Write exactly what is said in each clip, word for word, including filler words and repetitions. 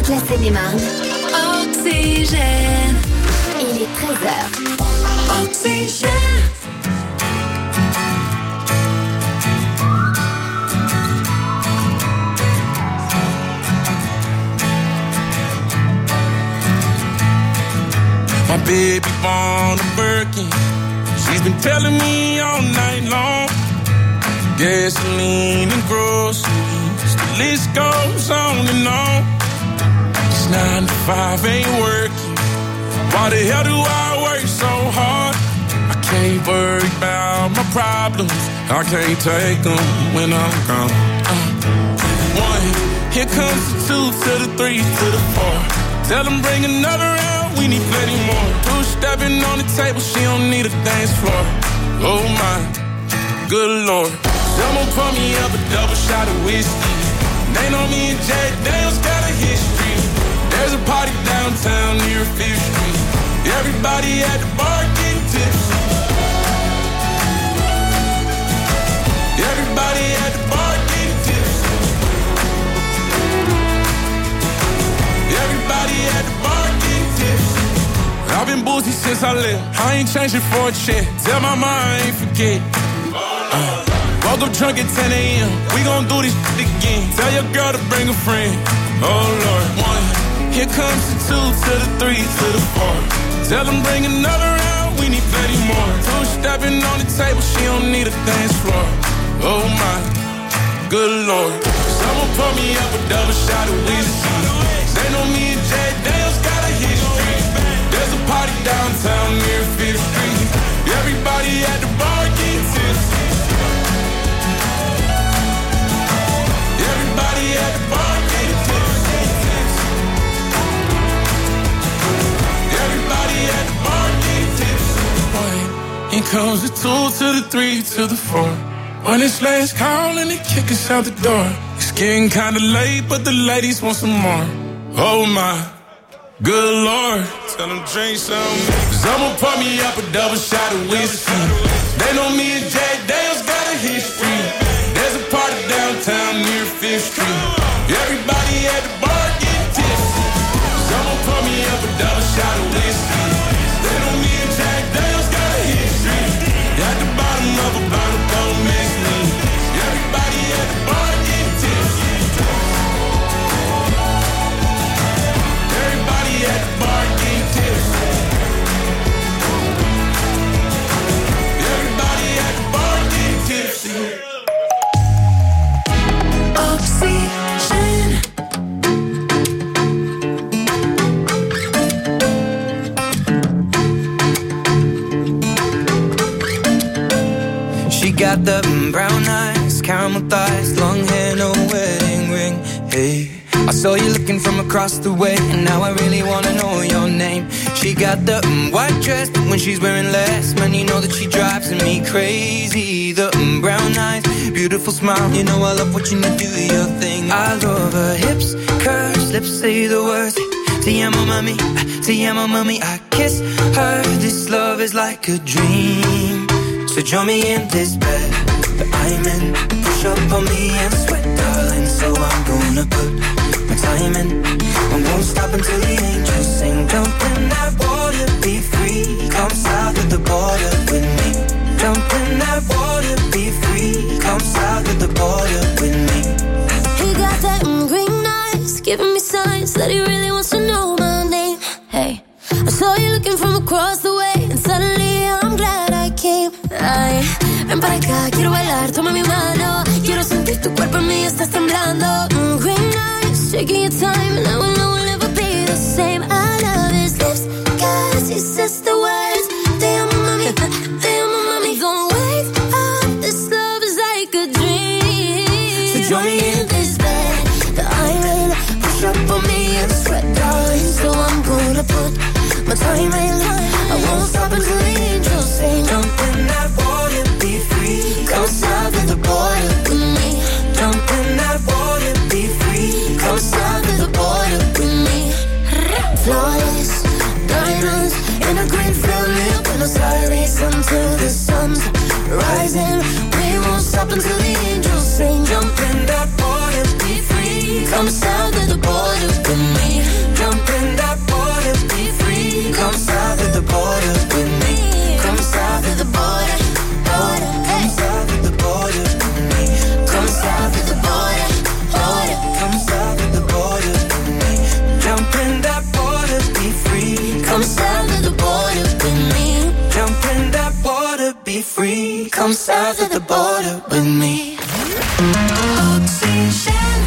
toute la Seine-et-Marne. Oxygène. Il est treize heures. Oxygène. My baby born a Birkin. She's been telling me all night long. Gasoline and groceries, the list goes on and on. It's nine to five, ain't working. Why the hell do I work so hard? I can't worry about my problems. I can't take them when I'm gone. Uh, one, here comes the two to the three to the four. Tell them bring another round, we need plenty more. Two stepping on the table, she don't need a dance floor. Oh my, good Lord. Someone pour me up a double shot of whiskey. They know me and Jack Daniels got a history. There's a party downtown near Fifth Street. Everybody at the bar getting tipsy. Everybody at the bar getting tipsy. Everybody at the bar getting tipsy. I've been boozy since I left. I ain't changing for a check. Tell my mom I ain't forget. Uh. Woke up drunk at ten a.m. We gon' do this shit again. Tell your girl to bring a friend. Oh Lord. One. Here comes the two to the three to the four. Tell them bring another round. We need plenty more. Two stepping on the table. She don't need a dance floor. Oh my, good Lord. Someone pour me up a double shot of whiskey. They know me and Jack Daniels got a history. There's a party downtown near Fifth Street. Everybody at the bar getting tipsy. Everybody at the bar getting tipsy. Everybody at the bar getting tipsy. Here comes the two to the three to the four. When it's last call and they kick us out the door. It's getting kinda late, but the ladies want some more. Oh my, good Lord. Tell them drink some. Someone pour me up a double shot of whiskey. They know me and Jack Daniels got a history. There's a party downtown near Fifth Street. Everybody at the bar getting tipsy. Someone pour me up a double shot of whiskey. They know me and Jack Daniels got a history. At the bottom of a bottle, don't miss me. Everybody at the bar getting tipsy. Everybody at the bar getting tipsy. Everybody at the bar getting tipsy. Oxygène. She got the brown eyes, caramel thighs, long hair, no wedding ring. Hey, I saw you looking from across the way, and now I really wanna know your name. She got the mm, white dress, but when she's wearing less, man, you know that she drives me crazy. The mm, brown eyes, beautiful smile, you know I love watching you do your thing. I love her hips, curves, lips say the words. Te amo, mami, te amo, mami. I kiss her. This love is like a dream. So join me in this bed that I'm in. Push up on me and sweat, darling. So I'm gonna put my time in. I won't stop until the angels sing. Jump in that water, be free. Come south of the border with me. Jump in that water, be free. Come south of the border with me. He got that mm, green eyes, giving me signs that he really wants to know my name. Hey, I saw you looking from across the way, and suddenly I'm glad I came. Ay, ven para acá, quiero bailar, toma mi mano. Quiero sentir tu cuerpo en mí, estás temblando. Mm, green eyes, taking your time, and I will know we'll never be the same. I love his lips, cause he says the words. Te amo, mami, te amo, mami. Don't wake up, this love is like a dream. So join me in this bed that I'm in. Push up on me and sweat, darling. So I'm gonna put my time in. I won't stop until the angels sing. Jump in that water, be free. Come south of the border with me. Jump in that water, be free. Come south of the border with me. Flawless diamonds in a green field near Buenos Aires until the sun's rising. We won't stop until the angels sing. Jump in that water, be free. Come south of the border with me. Come south of the border with me. Oxygen.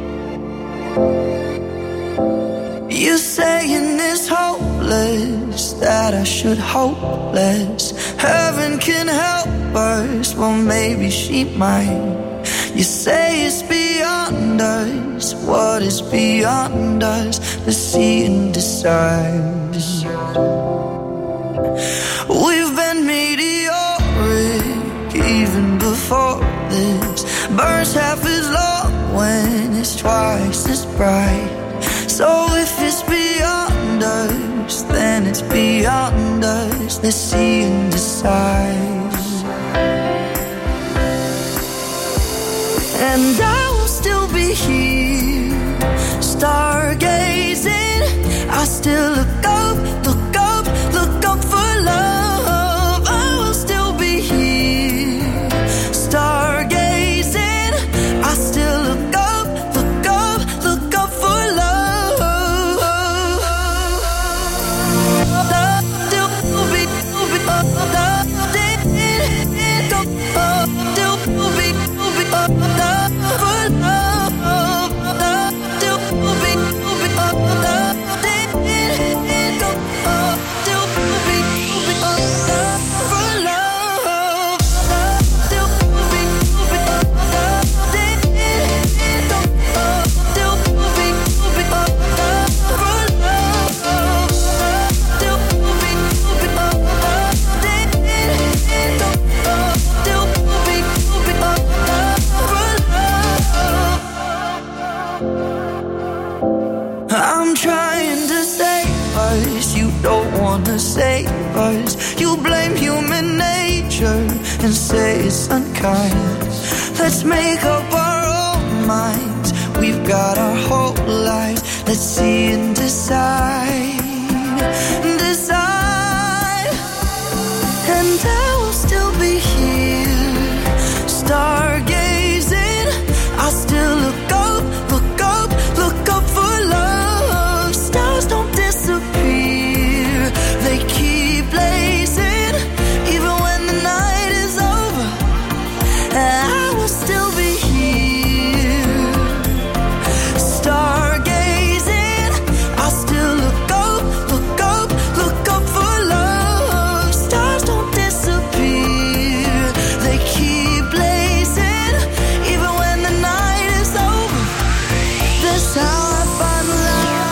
You saying it's hopeless, that I should hope less. Heaven can help us, well maybe she might. You say it's beyond us, what is beyond us? Let's see and decide. We've been meteoric even before this. Burns half as long when it's twice as bright. So if it's beyond us, then it's beyond us. Let's see and decide. And I will still be here, stargazing. I still look up, look up, look up for love. I will still be here, stargazing. I still look up, look up, look up for love. Still be, still be, still be, still be. Save us. You blame human nature and say it's unkind. Let's make up our own minds. We've got our whole lives. Let's see and decide. Decide. And I will still be here, stargazing. I still look up, look up, look up for love. Stars don't disappear, they keep blazing, even when the night is over. I will still be here, stargazing. I still look up, look up, look up for love. Stars don't disappear, they keep blazing, even when the night is over. That's how I find love.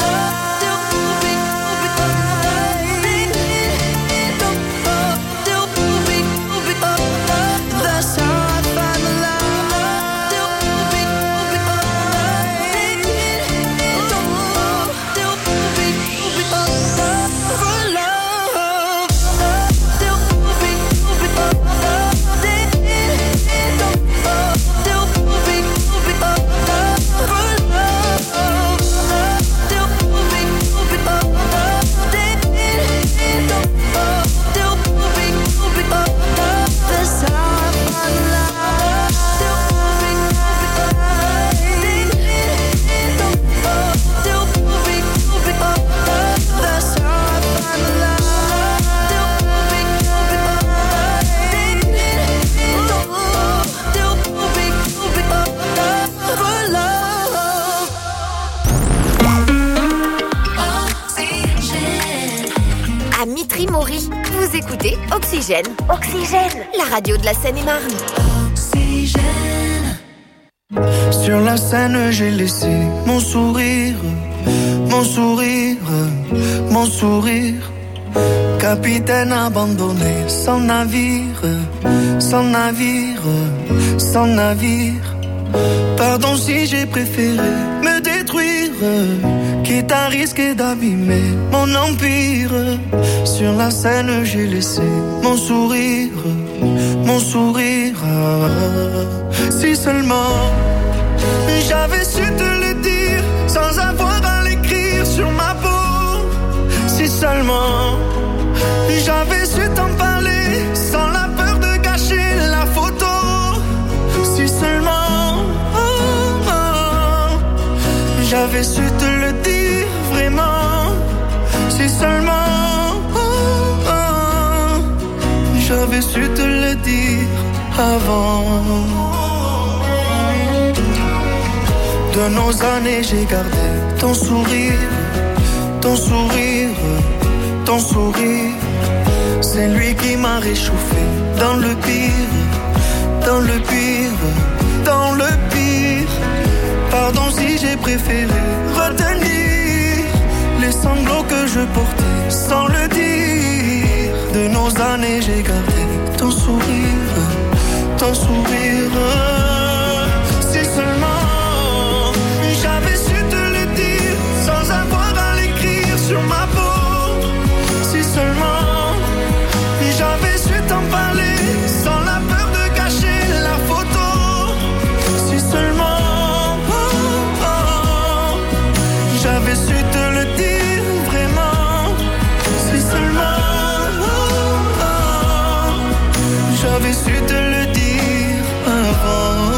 Vous écoutez Oxygène. Oxygène, la radio de la Seine-et-Marne. Oxygène. Sur la scène, j'ai laissé mon sourire, mon sourire, mon sourire. Capitaine abandonné, sans navire, sans navire, sans navire. Pardon si j'ai préféré me détruire, quitte à risquer d'abîmer mon empire. Sur la scène, j'ai laissé mon sourire, mon sourire. Si seulement j'avais su te le dire, sans avoir à l'écrire sur ma peau. Si seulement j'avais su t'en parler, sans la peur de gâcher la photo. Si seulement oh, oh, j'avais su te le dire vraiment. Si seulement oh, oh, j'avais su te le dire. avant. De nos années j'ai gardé ton sourire, ton sourire, ton sourire. C'est lui qui m'a réchauffé dans le pire, dans le pire, dans le pire. Pardon si j'ai préféré retenir les sanglots que je portais sans le dire. De nos années j'ai gardé ton sourire, ton sourire. Si seulement j'avais su te le dire sans avoir à l'écrire sur ma peau. Si seulement j'avais su t'en parler sans la peur de cacher la photo. Si seulement oh, oh, j'avais su te le dire vraiment. Si seulement oh, oh, j'avais su te le dire avant.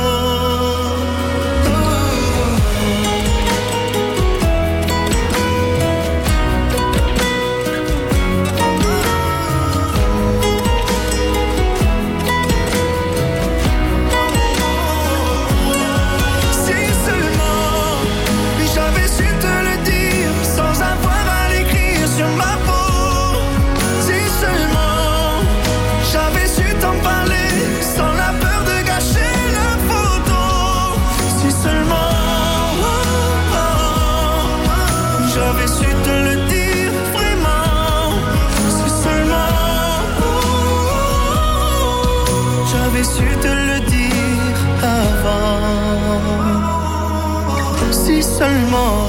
Su te le dire avant. Si seulement.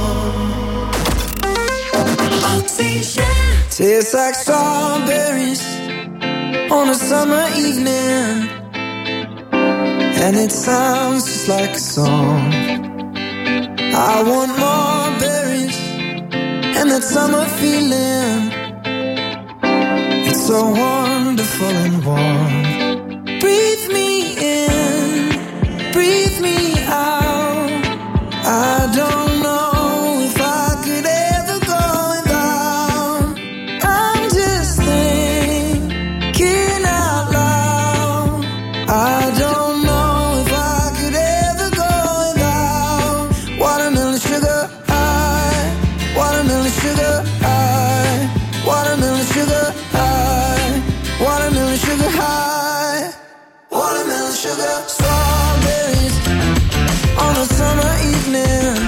Tastes like strawberries on a summer evening, and it sounds just like a song. I want more berries and that summer feeling. It's so wonderful and warm. Breathe me in, breathe me out. I don't know if I could ever go without. I'm just thinking out loud. I don't know if I could ever go without. Watermelon sugar high, watermelon sugar high, watermelon sugar high, watermelon sugar high. Watermelon sugar, strawberries on a summer evening.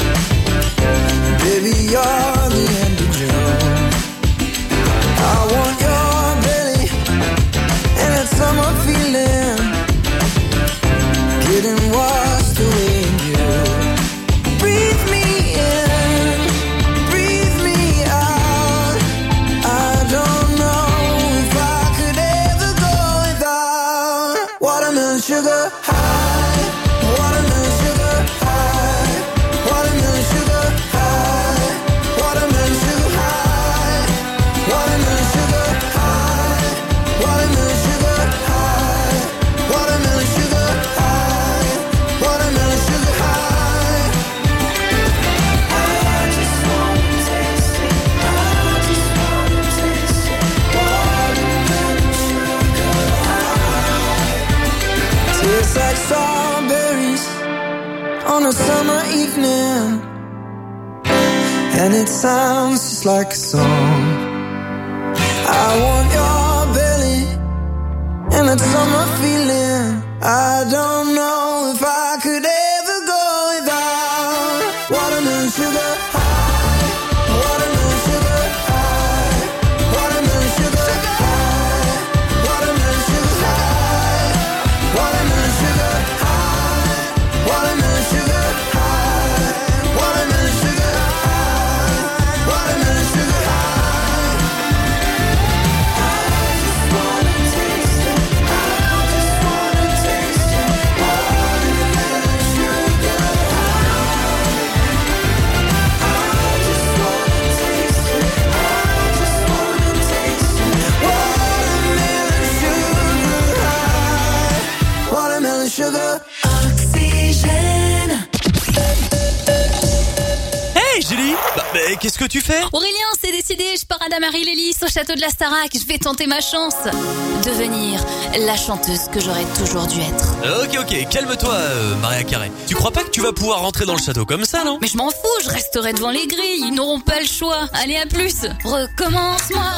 Baby, you're the end of June. I want your belly and that summer feeling, getting washed away in you. Breathe me in, breathe me out. I don't know if I could ever go without. Watermelon sugar high, watermelon sugar high, watermelon sugar high, watermelon sugar high, watermelon sugar high, watermelon sugar high, watermelon sugar high, watermelon sugar high. I just wanna taste it, I just wanna taste it, watermelon sugar high. Tastes like strawberries on a summer evening, and it sounds just like a song. I want your belly and that summer feeling. I don't know if I could ever go without. Watermelon sugar high, watermelon sugar high, watermelon sugar high, watermelon sugar high, watermelon sugar high, watermelon sugar high, watermelon sugar high, watermelon sugar high. I just wanna taste it, I just wanna taste it, Julie. Bah, mais qu'est-ce que tu fais? Aurélien, c'est décidé, je pars à Damary-Lélis au château de la Starac. Je vais tenter ma chance. Devenir la chanteuse que j'aurais toujours dû être. Ok, ok, calme-toi, euh, Maria Carré. Tu crois pas que tu vas pouvoir rentrer dans le château comme ça, non? Mais je m'en fous, je resterai devant les grilles. Ils n'auront pas le choix. Allez, à plus. Recommence-moi.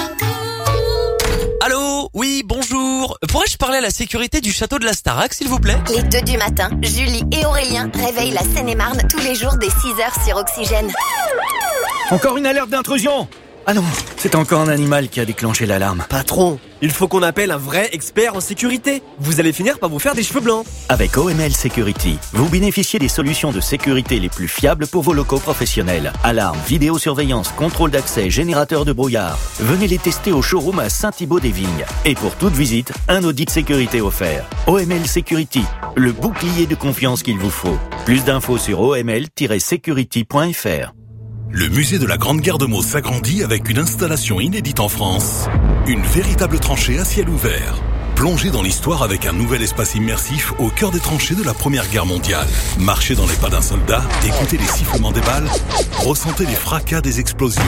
Allô? Oui, bonjour. Pourrais-je parler à la sécurité du château de la Starac, s'il vous plaît? Les deux du matin, Julie et Aurélien réveillent la Seine-et-Marne tous les jours dès six heures sur Oxygène. Encore une alerte d'intrusion! Ah non, c'est encore un animal qui a déclenché l'alarme. Patron, il faut qu'on appelle un vrai expert en sécurité. Vous allez finir par vous faire des cheveux blancs. Avec O M L Security, vous bénéficiez des solutions de sécurité les plus fiables pour vos locaux professionnels. Alarme, vidéosurveillance, contrôle d'accès, générateur de brouillard. Venez les tester au showroom à Saint-Thibaud-des-Vignes. Et pour toute visite, un audit sécurité offert. O M L Security, le bouclier de confiance qu'il vous faut. Plus d'infos sur o m l tiret security point f r. Le musée de la Grande Guerre de Meaux s'agrandit avec une installation inédite en France. Une véritable tranchée à ciel ouvert. Plongez dans l'histoire avec un nouvel espace immersif au cœur des tranchées de la Première Guerre mondiale. Marchez dans les pas d'un soldat, écoutez les sifflements des balles, ressentez les fracas des explosions.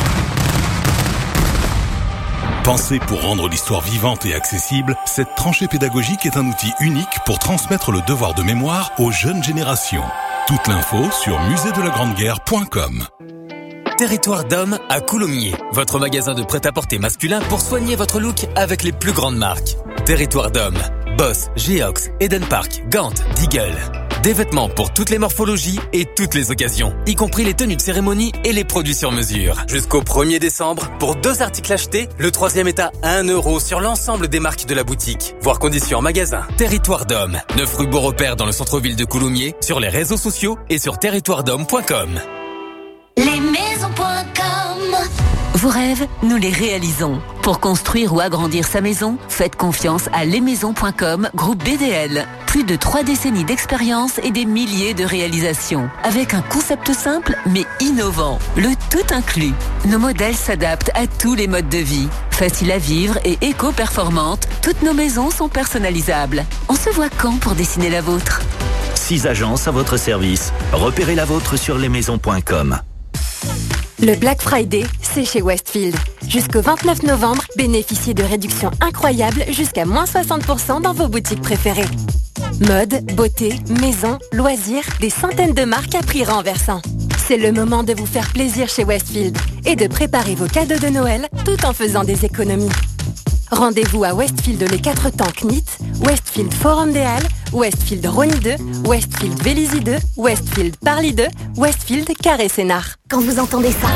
Pensez pour rendre l'histoire vivante et accessible, cette tranchée pédagogique est un outil unique pour transmettre le devoir de mémoire aux jeunes générations. Toute l'info sur musée de la grande guerre point com. Territoire d'Homme à Coulommiers, votre magasin de prêt-à-porter masculin pour soigner votre look avec les plus grandes marques. Territoire d'Homme, Boss, Geox, Eden Park, Gant, Deagle. Des vêtements pour toutes les morphologies et toutes les occasions, y compris les tenues de cérémonie et les produits sur mesure. Jusqu'au premier décembre, pour deux articles achetés, le troisième est à un euro sur l'ensemble des marques de la boutique. Voir conditions en magasin. Territoire d'Homme, neuf rue Beaurepaire dans le centre-ville de Coulommiers, sur les réseaux sociaux et sur territoire d'homme point com. Lesmaisons point com. Vos rêves, nous les réalisons. Pour construire ou agrandir sa maison, faites confiance à lesmaisons point com, groupe B D L. Plus de trois décennies d'expérience et des milliers de réalisations. Avec un concept simple mais innovant. Le tout inclus. Nos modèles s'adaptent à tous les modes de vie. Facile à vivre et éco-performante, toutes nos maisons sont personnalisables. On se voit quand pour dessiner la vôtre? Six agences à votre service. Repérez la vôtre sur lesmaisons point com. Le Black Friday, c'est chez Westfield. Jusqu'au vingt-neuf novembre, bénéficiez de réductions incroyables jusqu'à moins soixante pour cent dans vos boutiques préférées. Mode, beauté, maison, loisirs, des centaines de marques à prix renversant. C'est le moment de vous faire plaisir chez Westfield et de préparer vos cadeaux de Noël tout en faisant des économies. Rendez-vous à Westfield les quatre temps Knit, Westfield Forum des Halles, Westfield Rony deux, Westfield Vélizy deux, Westfield Parly deux, Westfield Carré Sénart. Quand vous entendez ça,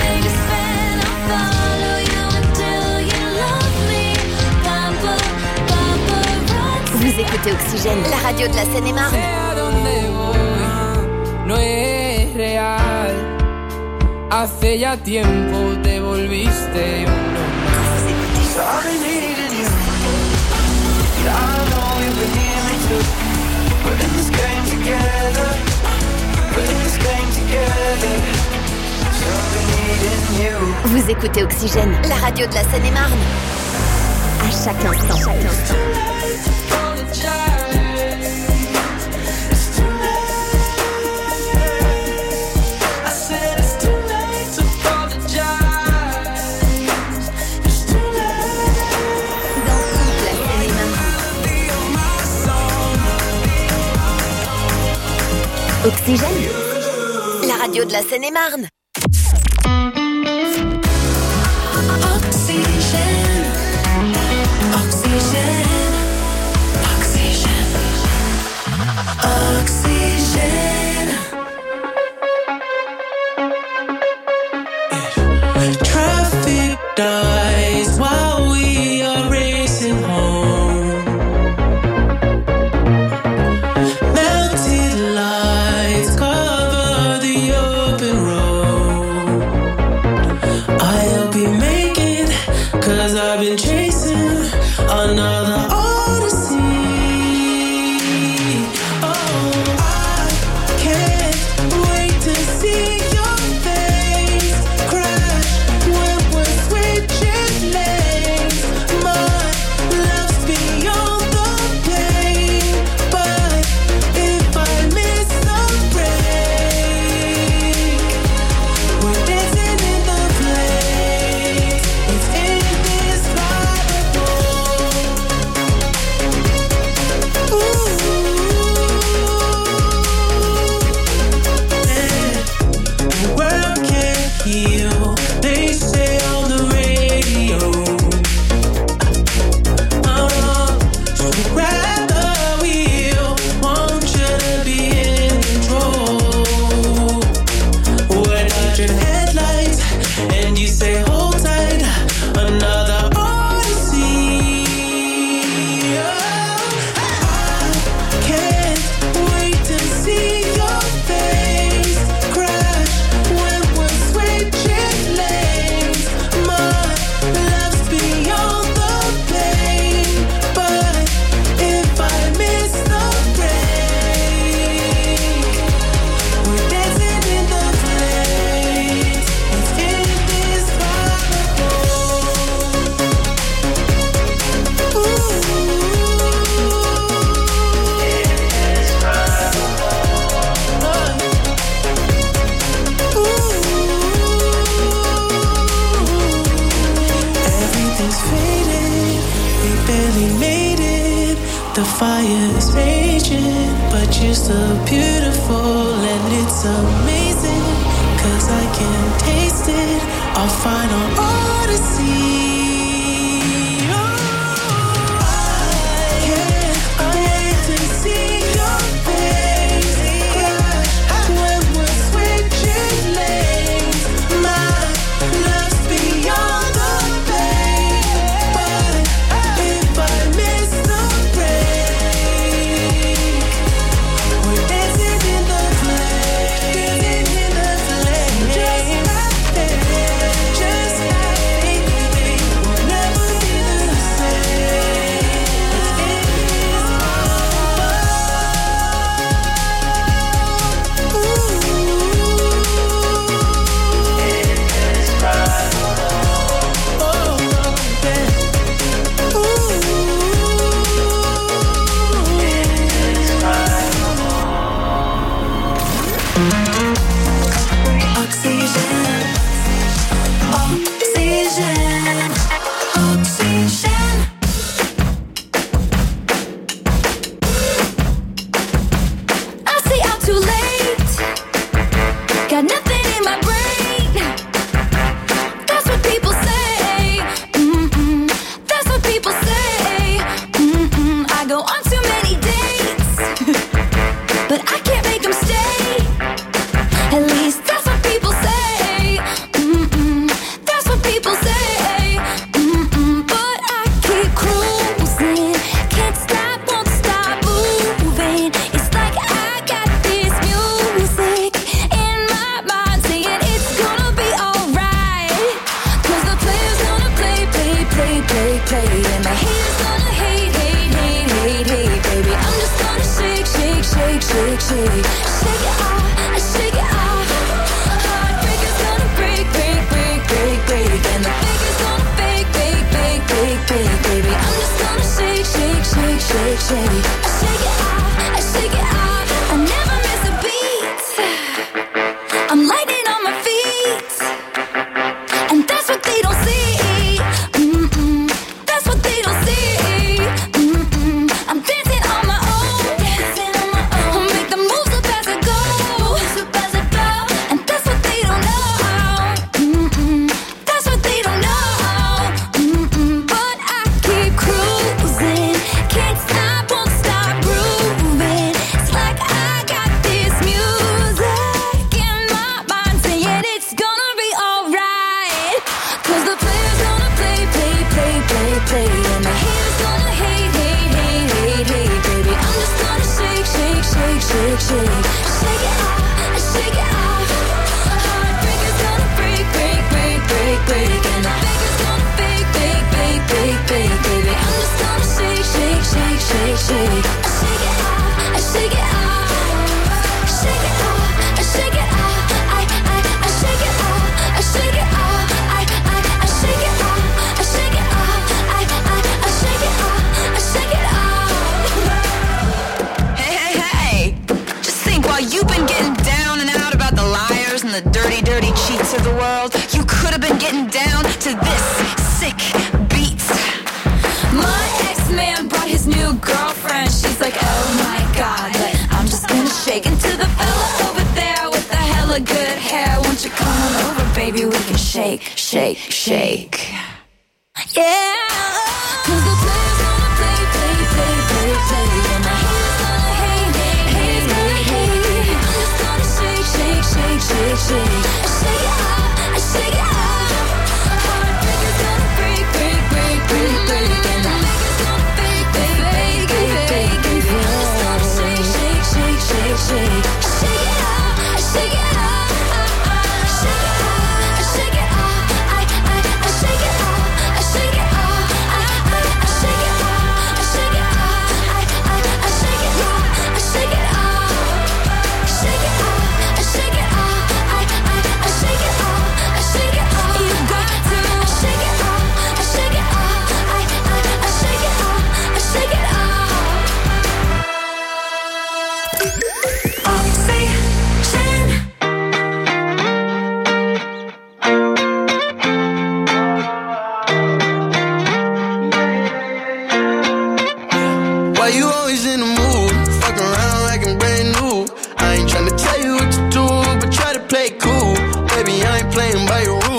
vous écoutez Oxygène, la radio de la Seine-et-Marne. Hace ya tiempo te volviste uno más. I've been needing you. I know you've been needing me too. We're in this game together. We're in this game together. So I've been needing you. Vous écoutez Oxygène, la radio de la Seine-et-Marne. À chaque instant, chaque instant. Oxygène, la radio de la Seine-et-Marne. Oxygène, oxygène, oxygène, oxygène. Traffic dies while we are racing home. Melted lights cover the open road. I'll be making, cause I've been chasing another odyssey. Oh, I fire is raging, but you're so beautiful and it's amazing. Cause I can taste it, our final odyssey.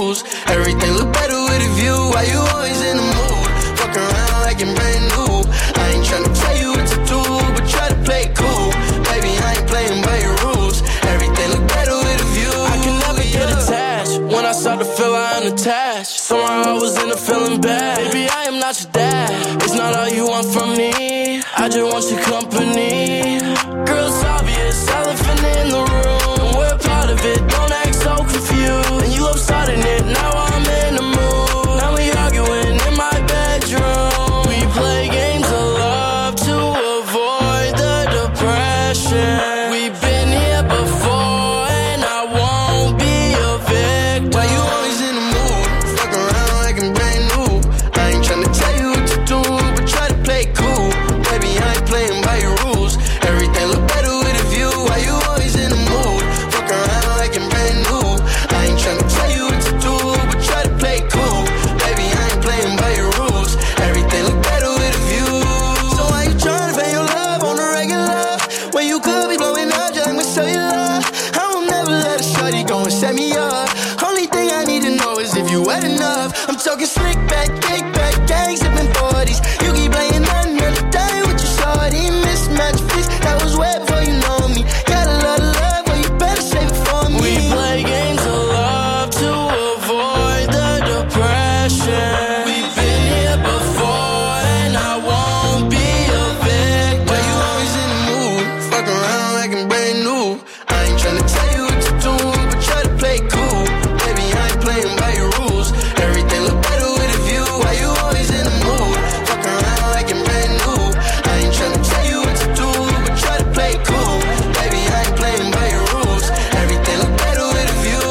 rules. Everything look better with a view. Why you always in the mood? Fuck around like you're brand new. I ain't tryna tell you what to do, but try to play it cool. Baby, I ain't playing by your rules. Everything look better with a view. I can never yeah. get attached. When I start to feel I am attached, somehow I was in a feeling bad. Baby, I am not your dad. It's not all you want from me. I just want your company. Girl, it's obvious, elephant in the room. We're part of it, don't act so confused. And you love starting it, now I'm in the mood. Now we arguing in my bedroom. We play games of love to avoid the depression. We've been here before and I won't be a victim. Why you always in the mood? Fuck around like I'm brand new. I ain't tryna tell you what to do, but try to play it cool. Baby, I ain't playing by your rules. Everything look better with a view. Why you always in the mood? Fuck around like I'm brand new. I ain't tryna tell you what to do, but try to play it cool. Baby, I ain't playing by your rules. Everything look better with a view. So why you tryna pay your love on the regular when you could be blowing up just with cellular? I will never let a shorty go and set me up. Only thing I need to know is if you wet enough. I'm talking slick back, kick back, gang sipping forties. You keep playing another day with your shorty. Mismatch fix, that was wet before you know me. Got a lot of love, but you better save it for me. We play games of love to avoid the depression. We've been here before and I won't be a victim. Why you always in the mood? Fuck around like I'm brand new. I ain't tryna tell you what to do, but try to play it cool. Baby, I ain't playing by your rules. Everything look better with a view. Why you always in the mood? Fuck around like I'm brand new. I ain't tryna tell you what to do, but try to play it cool. Baby, I ain't playing by your rules. Everything look better with a view,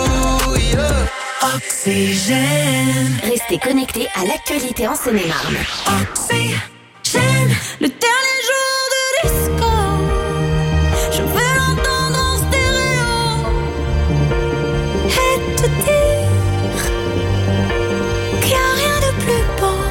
yeah. Oxygène. Restez connectés à l'actualité en Seine-et-Marne. Oxygène, le dernier jour de disco. Je veux l'entendre en stéréo et te dire qu'il n'y a rien de plus beau.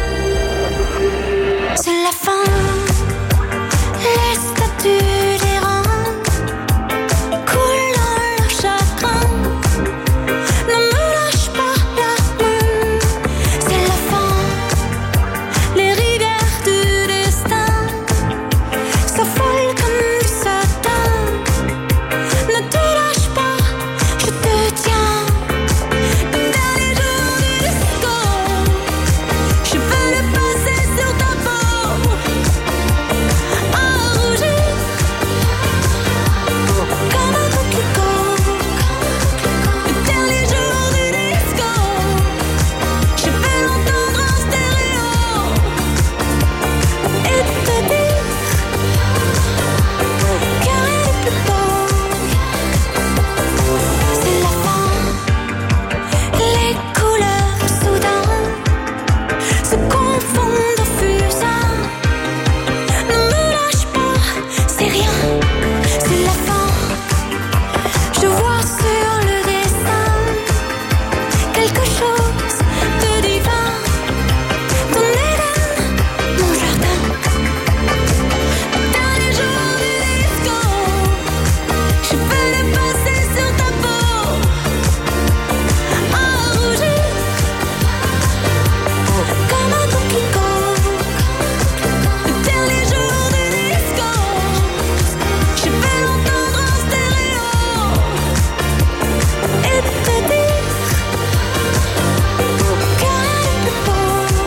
C'est la fin, les statues des rangs coulent dans leur chagrin. Ne me lâche pas la main. C'est la fin, les rivières du destin s'affolent comme du satin. Ne te lâche pas, je te tiens. Le dernier jour du disco, je veux le passer sur ta peau, à rougir comme un coquelicot. Le dernier jour du disco, je veux l'entendre en stéréo et te dire qu'il n'y a rien de plus beau. C'est la fin, les couleurs soudain se confondent au fusain. Ne me lâche pas, c'est rien, c'est la fin. Je vois sur le dessin quelque chose de divin. Ton Éden, mon jardin. Dernier jour du disco, je veux le passer sur ta peau, à rougir comme un coquelicot. Le dernier jour du disco, je veux l'entendre en stéréo et te dire qu'il n'y a rien de plus beau.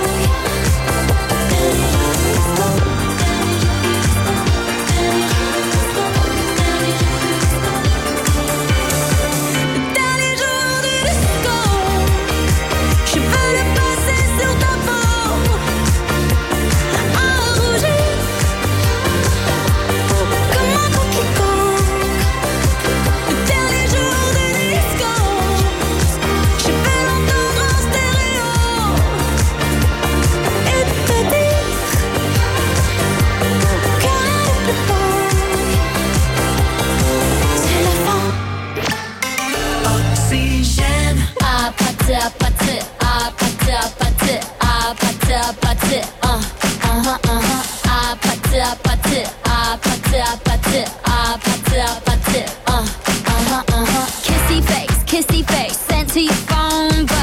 Le dernier jour du disco, je veux le passer sur ta peau, à rougir comme un coquelicot. Le dernier jour du disco, je veux l'entendre en stéréo et te dire qu'il n'y a rien de plus beau. C'est la fin. Oxygène. Apathy, apathy, apathy, apathy, apathy, apathy, uh, uh-huh, uh-huh. Apathy, apathy, apathy, apathy, apathy, apathy, uh, uh-huh, uh-huh. Kissy face, kissy face, sent to your phone, but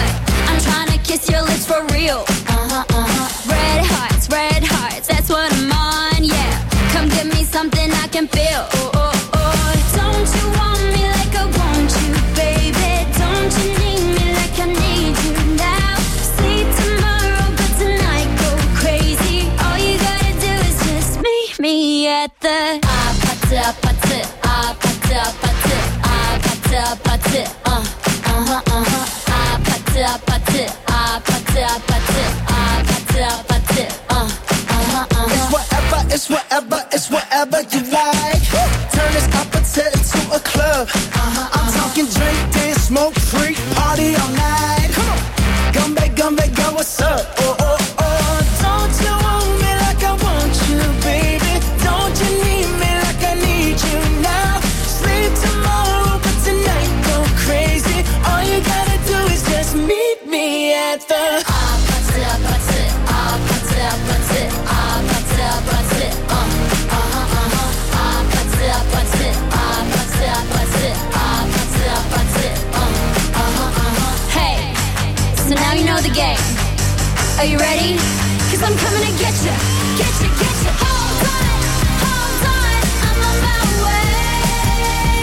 can feel. Oh, oh, oh. Don't you want me like I want you, baby? Don't you need me like I need you now? Sleep tomorrow, but tonight go crazy. All you gotta do is just meet me at the ah party, party, ah party, party, ah party, party, uh, uh huh, uh huh, ah party, party, ah party, party, ah party, party, uh, uh huh, uh huh. It's whatever, it's whatever, it's whatever you like. Turn this appetite into a club. Uh-huh, I'm talking drink, dance, smoke, freak, party all night. Come on, Gumbe, Gumbe, girl, what's up? Oh, oh, oh, don't you want me like I want you, baby? Don't you need me like I need you now? Sleep tomorrow, but tonight go crazy. All you gotta do is just meet me at the ah party, party, ah party, party, ah party, party, uh, uh-huh, uh-huh, ah party, party, ah party, party, ah party, party, uh, uh-huh, uh-huh. Hey, so now you know the game. Are you ready? Cause I'm coming to get you, get you, get you. Hold on, hold on, I'm on my way.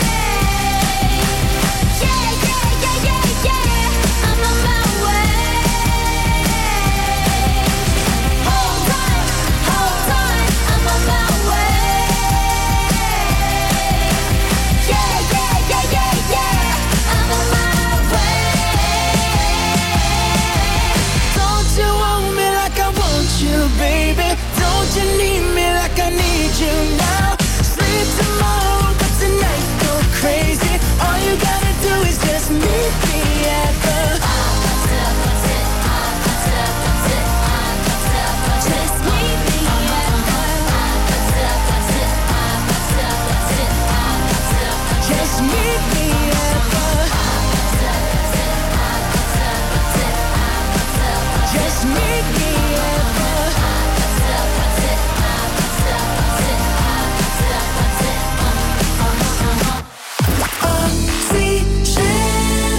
Yeah, yeah, yeah, yeah, yeah, I'm on my way. Hold on, hold on, I'm on my way. Yeah, yeah, yeah, yeah, yeah, I'm on my way. Don't you want me like I want you, baby? Don't you need me like I need you now? Sleep tomorrow, but tonight go crazy. All you gotta do is just meet me at the just meet me at the just meet me at the just meet me at the Oxygen.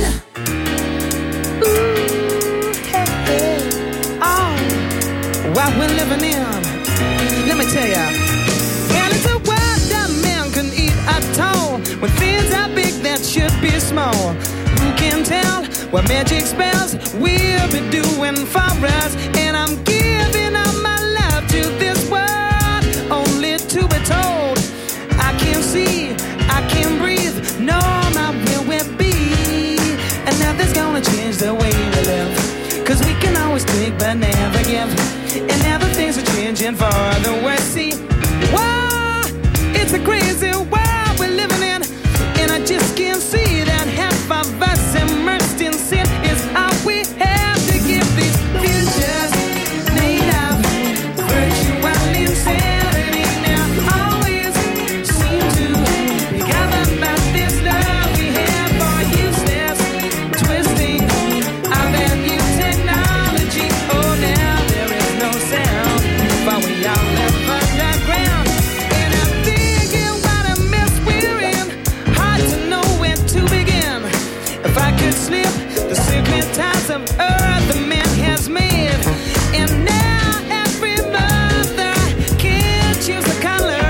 Ooh, hey, hey. Oh, what we're living in, let me tell ya. And it's a world that man can eat at all. When things are big that should be small. Who can tell what magic spells we'll be doing for us? And I'm giving up my love to this world, only to be told I can't see, I can't breathe, no, my will will be. And nothing's gonna change the way we live, cause we can always take but never give. And now the things are changing for the worse. See, wow, it's a crazy world we're living in, and I just can't see that half of us immersed in sin is all we have to give these futures made of virtual insanity. Now always seem to be gathered by this love we have for useless twisting of that new technology. Oh, now there is no sound, but we all live underground. And I'm thinking what a mess we're in, hard to know where to begin. If I could slip the secret ties of earth the man has made, and now every mother can choose the color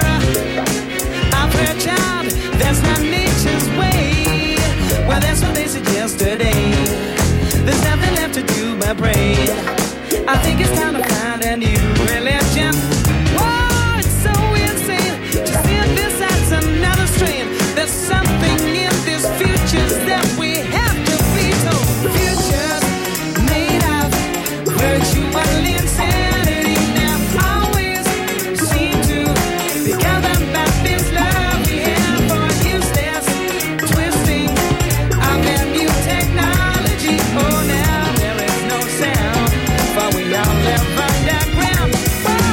of her child. That's not nature's way. Well, that's what they said yesterday. There's nothing left to do but pray. I think it's time to find a new religion. Whoa, it's so insane to see this as another strain. There's something in this future that we have to be told. Futures made of virtual insanity. Now always seem to be gathered by this love we have for useless twisting of that new technology. Oh, now there is no sound, for we all live underground. Whoa.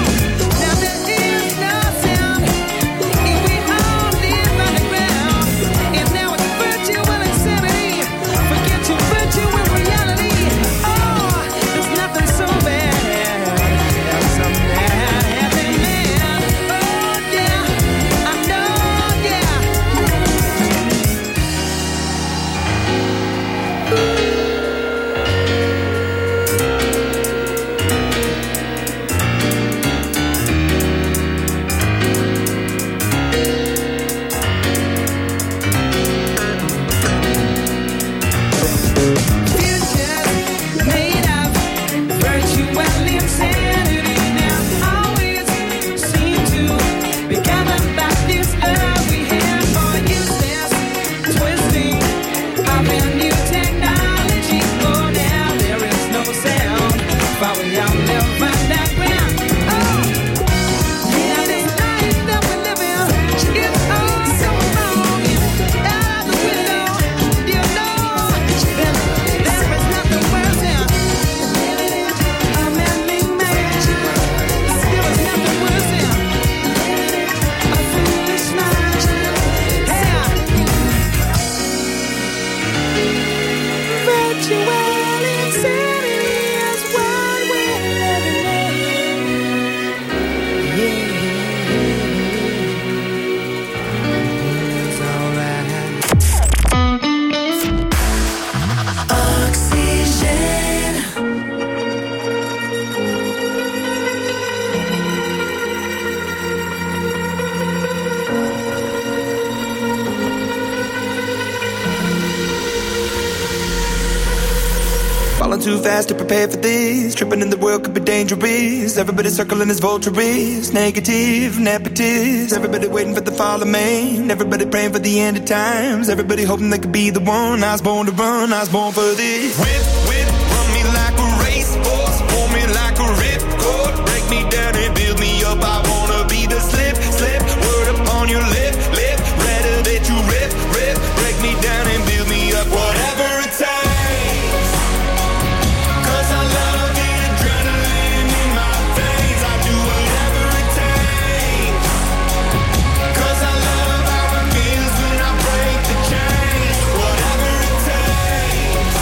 Falling too fast to prepare for this. Tripping in the world could be dangerous. Everybody circling as vultures. Negative, nepotist. Everybody waiting for the fall of man. Everybody praying for the end of times. Everybody hoping they could be the one. I was born to run, I was born for this. Whip, whip, run me like a racehorse. Pull me like a ripcord. Break me down and build me up. I wanna be the slip, slip. Word upon your lip, lip. Rather that you rip, rip. Break me down and build me up. Whatever it takes. Cause I love the adrenaline in my veins. I do whatever it takes. Cause I love how it feels when I break the chains. Whatever it takes.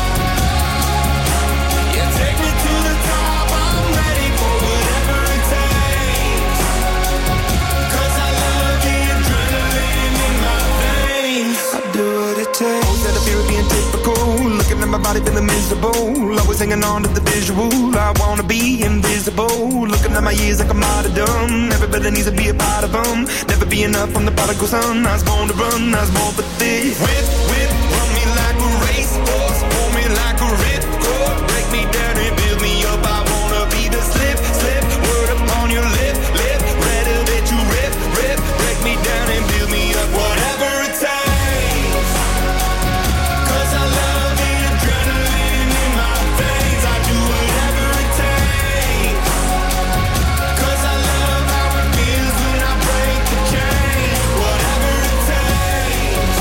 Yeah, take me to the top. I'm ready for whatever it takes. Cause I love the adrenaline in my veins. I do what it takes. Always had a fear of being typical. Looking at my body feeling miserable. Always hanging on to the visual. I wanna be invisible. Looking at my years like I'm martyrdom. Everybody needs to be a part of them. Never be enough from the prodigal son. I was born to run, I was born for this. Whip, whip, run me like a racehorse. Pull me like a ripcord. Break me down and build me up. I wanna be the slip, slip. Word upon your lip, lip. Rather that you rip, rip. Break me down and build me up. Whatever it takes. Cause I love the adrenaline in my veins. I do whatever it takes. Cause I love how it feels when I break the chains. Whatever it takes.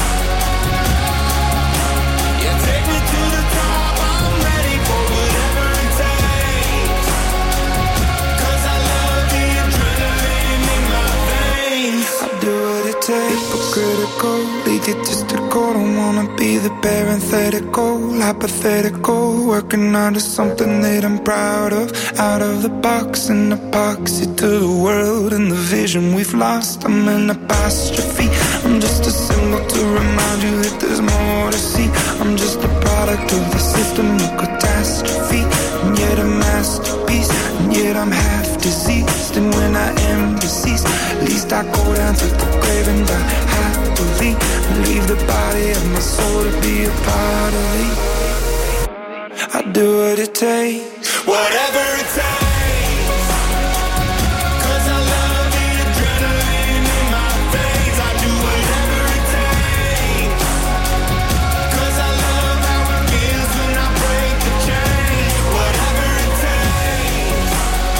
Yeah, take me to the top. I'm ready for whatever it takes. Cause I love the adrenaline in my veins. I do what it takes. Hypocritical, egotistical. Don't wanna be the parenthetical, hypothetical. Working out of something that I'm proud of. Out of the box, an epoxy to the world and the vision we've lost. I'm an apostrophe. I'm just a symbol to remind you that there's more to see. I'm just a product of the system of catastrophe. And yet a masterpiece. And yet I'm half diseased. And when I am deceased, at least I go down to the grave and die happily. And leave the body of my soul to be a part of me. I do what it takes. Whatever it takes. Cause I love the adrenaline in my veins. I do whatever it takes. Cause I love how it feels when I break the chains. Whatever it takes.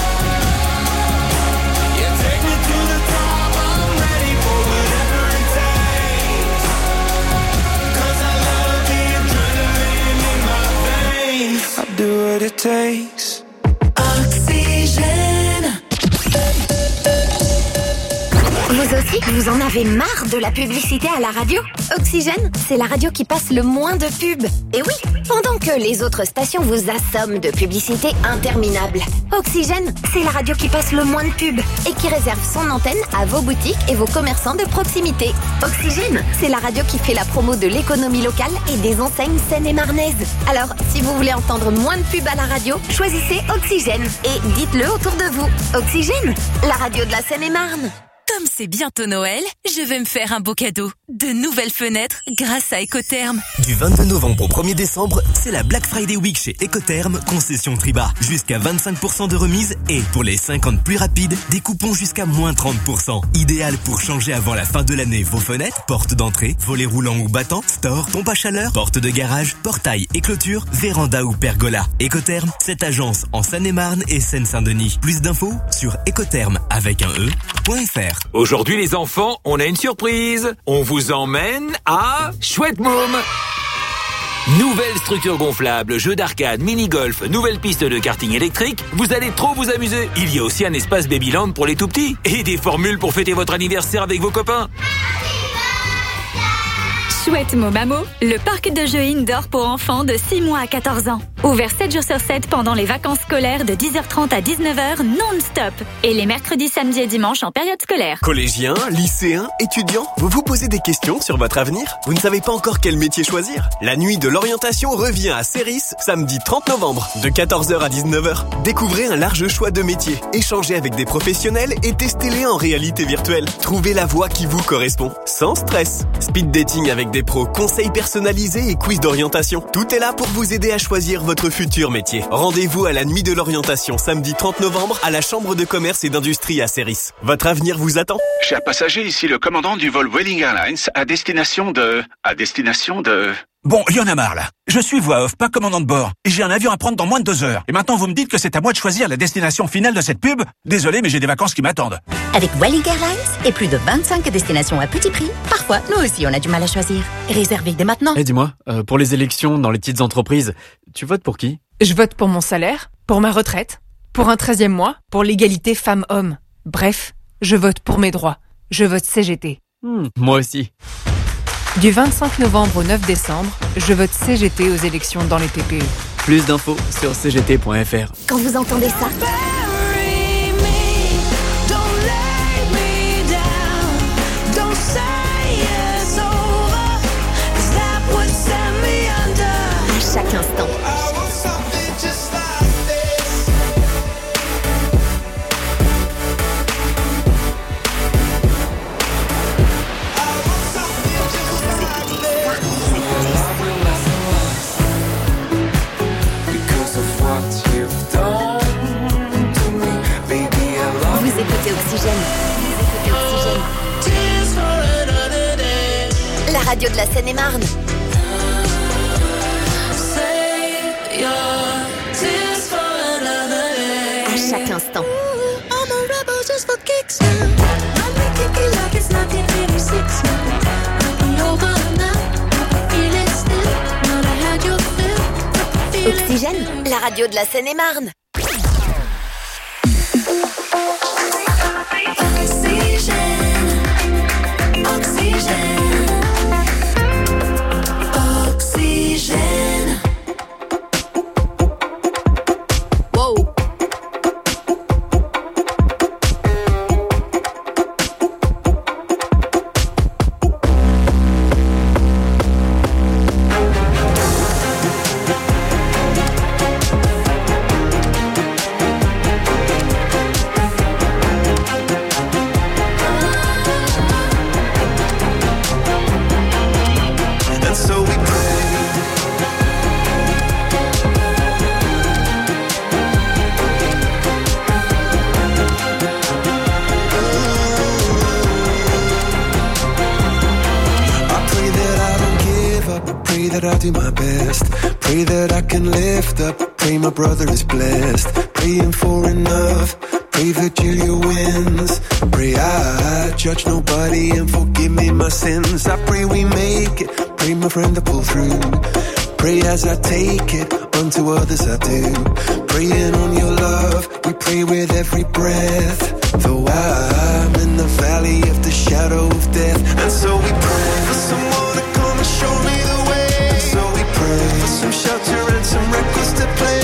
Yeah, take me to the top. I'm ready for whatever it takes. Cause I love the adrenaline in my veins. I do what it takes. Oxygène. Vous aussi, vous en avez marre de la publicité à la radio? Oxygène, c'est la radio qui passe le moins de pubs. Et oui, pendant que les autres stations vous assomment de publicités interminables. Oxygène, c'est la radio qui passe le moins de pubs et qui réserve son antenne à vos boutiques et vos commerçants de proximité. Oxygène, c'est la radio qui fait la promo de l'économie locale et des enseignes seine-et-marnaises. Alors, si vous voulez entendre moins de pubs à la radio, choisissez Oxygène et dites-le autour de vous. Oxygène, la radio de la Seine-et-Marne. Comme c'est bientôt Noël, je vais me faire un beau cadeau. De nouvelles fenêtres grâce à Ecotherm. Du vingt-deux novembre au premier décembre, c'est la Black Friday Week chez Ecotherm, concession Triba. Jusqu'à vingt-cinq pour cent de remise et, pour les cinquante plus rapides, des coupons jusqu'à moins trente pour cent. Idéal pour changer avant la fin de l'année vos fenêtres, portes d'entrée, volets roulants ou battants, store, pompe à chaleur, porte de garage, portail et clôture, véranda ou pergola. Ecotherm, cette agence en Seine-et-Marne et Seine-Saint-Denis. Plus d'infos sur ecotherm avec un e point f r. Aujourd'hui les enfants, on a une surprise. On vous emmène à Chouette Môme. Nouvelle structure gonflable, jeu d'arcade, mini-golf, nouvelle piste de karting électrique. Vous allez trop vous amuser. Il y a aussi un espace Babyland pour les tout petits. Et des formules pour fêter votre anniversaire avec vos copains. Chouette Môme, le parc de jeux indoor pour enfants de six mois à quatorze ans. Ouvert sept jours sur sept pendant les vacances scolaires de dix heures trente à dix-neuf heures non-stop. Et les mercredis, samedis et dimanches en période scolaire. Collégiens, lycéens, étudiants, vous vous posez des questions sur votre avenir? Vous ne savez pas encore quel métier choisir? La nuit de l'orientation revient à Céris, samedi trente novembre, de quatorze heures à dix-neuf heures. Découvrez un large choix de métiers, échangez avec des professionnels et testez-les en réalité virtuelle. Trouvez la voie qui vous correspond, sans stress. Speed dating avec des pros, conseils personnalisés et quiz d'orientation. Tout est là pour vous aider à choisir votre futur métier. Rendez-vous à la Nuit de l'Orientation, samedi trente novembre, à la Chambre de commerce et d'industrie à Séris. Votre avenir vous attend. Chers passagers, ici le commandant du vol Vueling Airlines à destination de... à destination de... Bon, il y en a marre, là. Je suis voix off, pas commandant de bord. Et j'ai un avion à prendre dans moins de deux heures. Et maintenant, vous me dites que c'est à moi de choisir la destination finale de cette pub? Désolé, mais j'ai des vacances qui m'attendent. Avec Vueling Airlines et plus de vingt-cinq destinations à petit prix, parfois, nous aussi, on a du mal à choisir. Réservez dès maintenant. Eh, dis-moi, euh, pour les élections dans les petites entreprises, tu votes pour qui? Je vote pour mon salaire, pour ma retraite, pour un treizième mois, pour l'égalité femmes-hommes. Bref, je vote pour mes droits. Je vote C G T. Hmm, moi aussi. Du vingt-cinq novembre au neuf décembre, je vote C G T aux élections dans les T P E. Plus d'infos sur c g t point f r. Quand vous entendez ça, à chaque instant. Vous écoutez Oxygène. Vous écoutez Oxygène. La radio de la Seine-et-Marne. À chaque instant. Oxygène, la radio de la Seine-et-Marne. My brother is blessed, praying for enough. Pray Virgilia wins. Pray I judge nobody and forgive me my sins. I pray we make it. Pray my friend to pull through. Pray as I take it, unto others I do. Praying on your love, we pray with every breath. Though I'm in the valley of the shadow of death, and so we pray for someone to come and show me the way. And so we pray for some shelter and some records to play.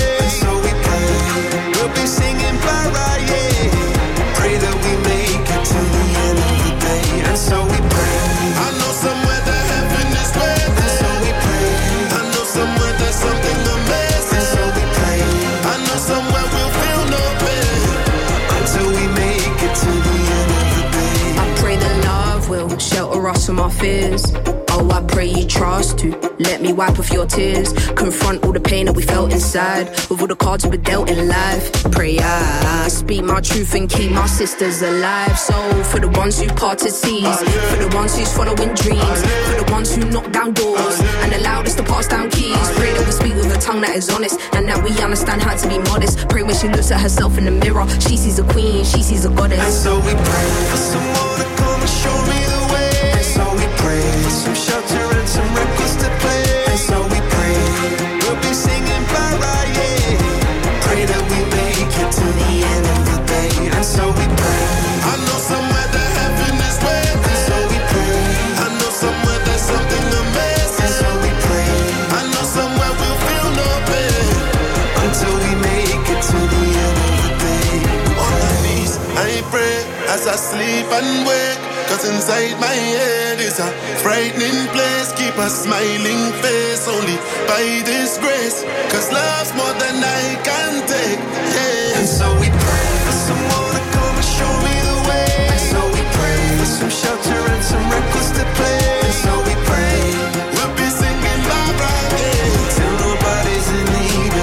Shelter us from our fears. Oh, I pray you trust to let me wipe off your tears. Confront all the pain that we felt inside with all the cards we were dealt in life. Pray I speak my truth and keep my sisters alive. So for the ones who parted seas, for the ones who's following dreams, for the ones who knock down doors and allowed us to pass down keys. Pray that we speak with a tongue that is honest and that we understand how to be modest. Pray when she looks at herself in the mirror, she sees a queen, she sees a goddess. And so we pray for someone to come and show me the way. And so we pray for some shelter and some records to play. And so we pray we'll be singing para, yeah. Pray that we make it to the end of the day. And so we pray. I know somewhere that heaven is waiting. And so we pray. I know somewhere there's something amazing. And so we pray. I know somewhere we'll feel no pain until we make it to the end of the day. On my knees, I pray as I sleep and wake. Cause inside my head is a frightening place. Keep a smiling face only by this grace. Cause love's more than I can take, yeah. And so we pray for someone to come and show me the way. And so we pray for some shelter and some records to play. And so we pray we'll be singing bye bye, yeah. Till nobody's in need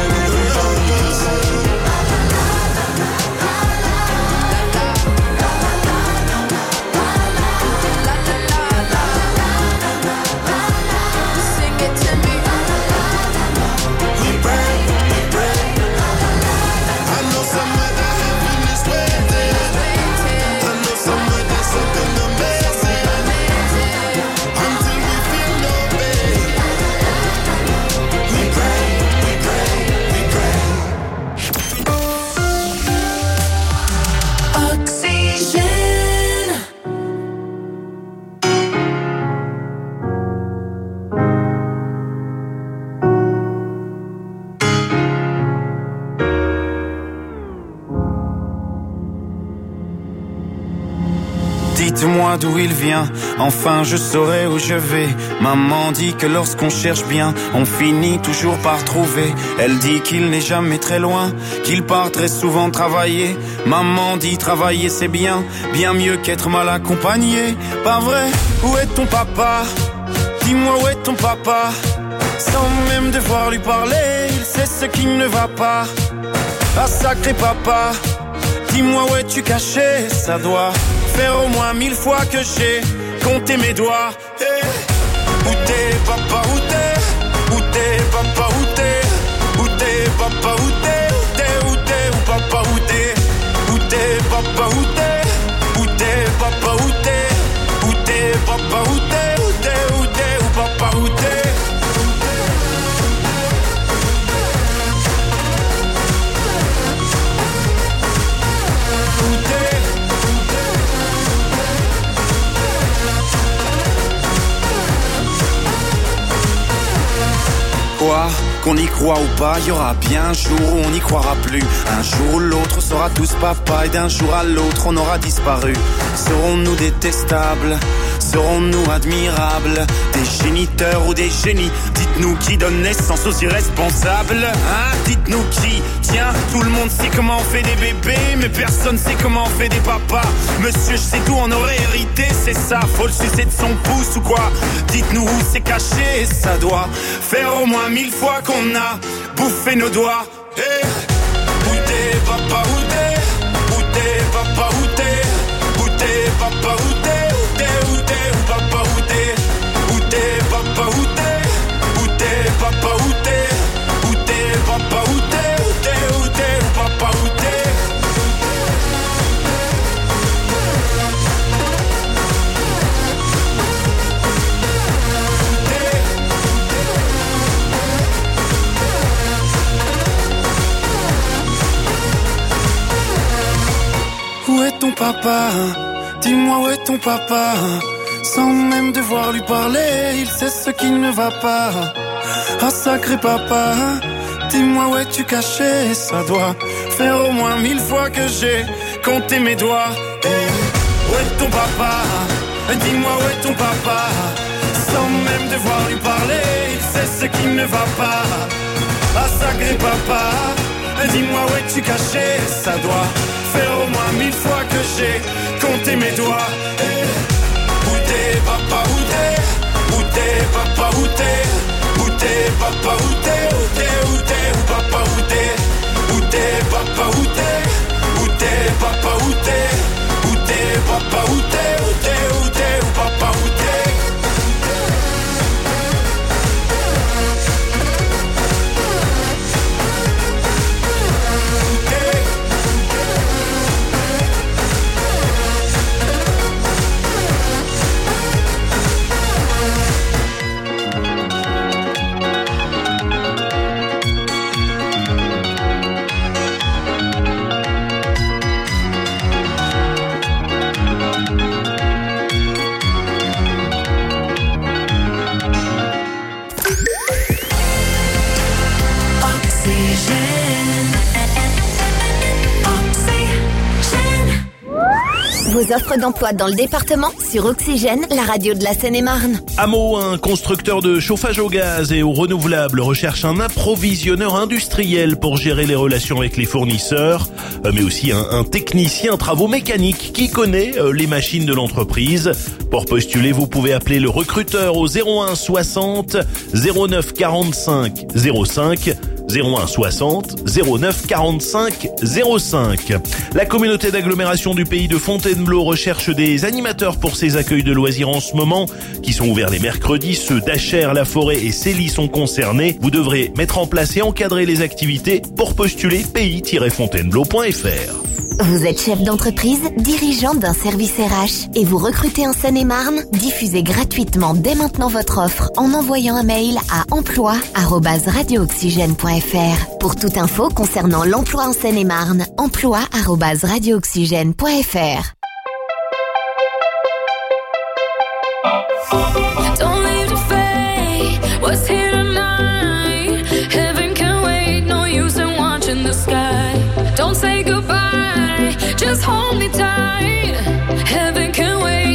Dites-moi d'où il vient, enfin je saurai où je vais. Maman dit que lorsqu'on cherche bien, on finit toujours par trouver. Elle dit qu'il n'est jamais très loin, qu'il part très souvent travailler. Maman dit travailler c'est bien, bien mieux qu'être mal accompagné. Pas vrai, où est ton papa? Dis-moi où est ton papa? Sans même devoir lui parler, il sait ce qui ne va pas. Ah sacré papa, dis-moi où es-tu caché? Ça doit faire au moins mille fois que j'ai compté mes doigts. Hey. Où t'es papa, où t'es? Où t'es papa, où t'es? Où t'es papa, où t'es? Où t'es, où t'es, où papa, où t'es? Où t'es papa, où t'es? Où t'es papa, où t'es? Où t'es papa, où t'es? Où t'es, où t'es, où papa, où t'es? Quoi, qu'on y croit ou pas, y aura bien un jour où on n'y croira plus. Un jour où l'autre on sera tous papa, et d'un jour à l'autre on aura disparu. Serons-nous détestables? Serons-nous admirables? Des géniteurs ou des génies? Dites-nous qui donne naissance aux irresponsables, hein? Dites-nous qui? Tiens, tout le monde sait comment on fait des bébés, mais personne sait comment on fait des papas. Monsieur, je sais tout, on aurait hérité, c'est ça. Faut le sucer de son pouce ou quoi? Dites-nous où c'est caché, ça doit faire au moins mille fois qu'on a bouffé nos doigts. Hey. Où t'es papa, où t'es? Où t'es papa, où t'es? Où t'es papa, où t'es? Où t'es, où t'es, où papa, où t'es? Où t'es papa, où t'es? Où t'es papa, où t'es? Où t'es papa, où t'es? Où t'es, où t'es, où papa, où t'es? Où est ton papa? Dis-moi où est ton papa? Sans même devoir lui parler, il sait ce qui ne va pas. Ah sacré papa, dis-moi où es-tu caché? Ça doit faire au moins mille fois que j'ai compté mes doigts. Hey, où est ton papa? Dis-moi où est ton papa? Sans même devoir lui parler, il sait ce qui ne va pas. Ah sacré papa, dis-moi où es-tu caché? Ça doit faire au moins mille fois que j'ai compté mes doigts. Hey. Où t'es papa, où t'es? Où t'es papa, où t'es? Où t'es papa, où t'es? Où t'es, où t'es, où papa, où t'es? Où t'es papa, où t'es? Où t'es papa, où t'es? Où t'es papa, où t'es? Où t'es, où t'es, où papa, où t'es? Vos offres d'emploi dans le département sur Oxygène, la radio de la Seine-et-Marne. Amo, un constructeur de chauffage au gaz et au renouvelable, recherche un approvisionneur industriel pour gérer les relations avec les fournisseurs, mais aussi un, un technicien travaux mécaniques qui connaît les machines de l'entreprise. Pour postuler, vous pouvez appeler le recruteur au zéro un soixante zéro neuf quarante-cinq zéro cinq. zéro un soixante zéro neuf quarante-cinq zéro cinq. La communauté d'agglomération du pays de Fontainebleau recherche des animateurs pour ses accueils de loisirs en ce moment, qui sont ouverts les mercredis. Ceux d'Achères, La Forêt et Célie sont concernés. Vous devrez mettre en place et encadrer les activités. Pour postuler, pays tiret fontainebleau point f r. Vous êtes chef d'entreprise, dirigeant d'un service R H et vous recrutez en Seine-et-Marne? Diffusez gratuitement dès maintenant votre offre en envoyant un mail à emploi arobase radio oxygène point f r. Pour toute info concernant l'emploi en Seine-et-Marne, emploi arobase radio oxygène point f r. Don't leave the fate, what's here tonight? Heaven can wait, no use in watching the sky. Don't say goodbye, just hold me tight. Heaven can wait.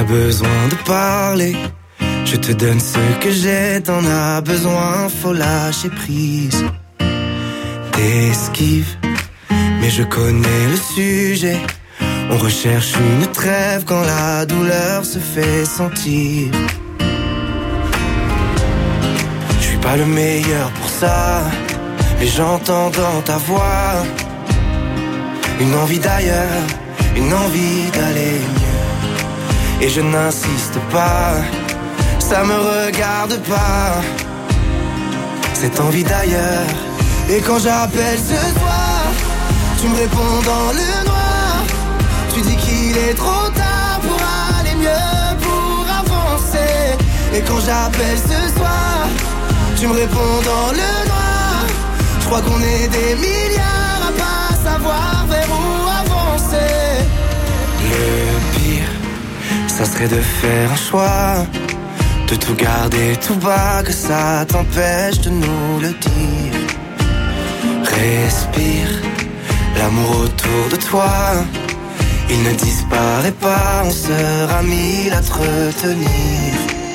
besoin de parler. Je te donne ce que j'ai, t'en as besoin, faut lâcher prise. T'esquives, mais je connais le sujet. On recherche une trêve quand la douleur se fait sentir. Je suis pas le meilleur pour ça, mais j'entends dans ta voix une envie d'ailleurs, une envie d'aller mieux. Et je n'insiste pas, ça me regarde pas, cette envie d'ailleurs. Et quand j'appelle ce soir, tu me réponds dans le noir. Tu dis qu'il est trop tard pour aller mieux, pour avancer. Et quand j'appelle ce soir, tu me réponds dans le noir. Je crois qu'on est des milliards à pas savoir vers où avancer. Le pire, ça serait de faire un choix, de tout garder tout bas, que ça t'empêche de nous le dire. Respire, l'amour autour de toi, il ne disparaît pas, on sera mille à te retenir.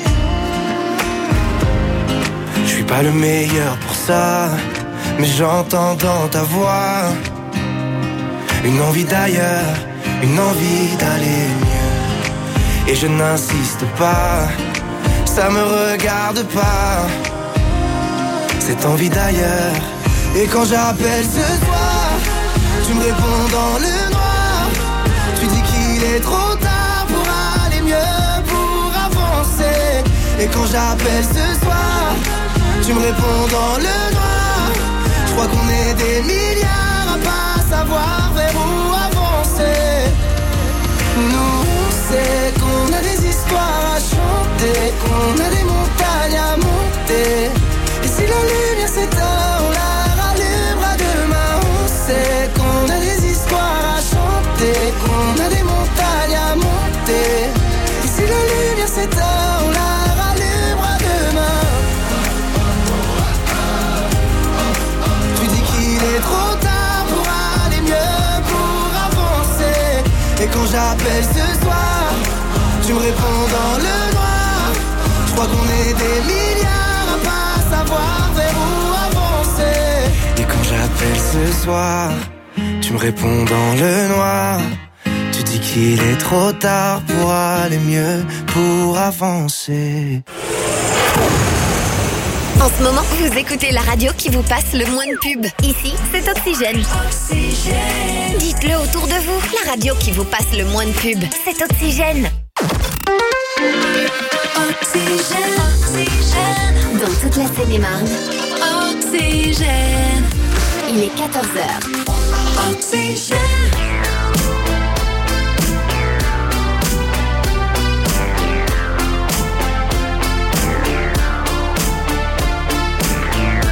Je suis pas le meilleur pour ça, mais j'entends dans ta voix une envie d'ailleurs, une envie d'aller mieux. Et je n'insiste pas, ça me regarde pas, cette envie d'ailleurs. Et quand j'appelle ce soir, tu me réponds dans le noir. Tu dis qu'il est trop tard pour aller mieux, pour avancer. Et quand j'appelle ce soir, tu me réponds dans le noir. Je crois qu'on est des milliards à pas savoir vers où avancer. Nous, on sait qu'on a des histoires à chanter, qu'on a des montagnes à monter. Et si la lumière s'éteint, on la rallumera demain. On sait qu'on a des histoires à chanter, qu'on a des montagnes à monter. Et si la lumière s'éteint, on la rallumera demain. Tu dis qu'il est trop tard pour aller mieux, pour avancer. Et quand j'appelle ce soir, tu me réponds dans le noir. Je crois qu'on est des milliards à pas savoir vers où avancer. Et quand j'appelle ce soir, tu me réponds dans le noir. Tu dis qu'il est trop tard pour aller mieux, pour avancer. En ce moment, vous écoutez la radio qui vous passe le moins de pub. Ici, c'est Oxygène. Oxygène. Dites-le autour de vous. La radio qui vous passe le moins de pub, c'est Oxygène. Oxygène, Oxygène. Dans toute la Seine-et-Marne. Oxygène. Il est quatorze heures. Oxygène.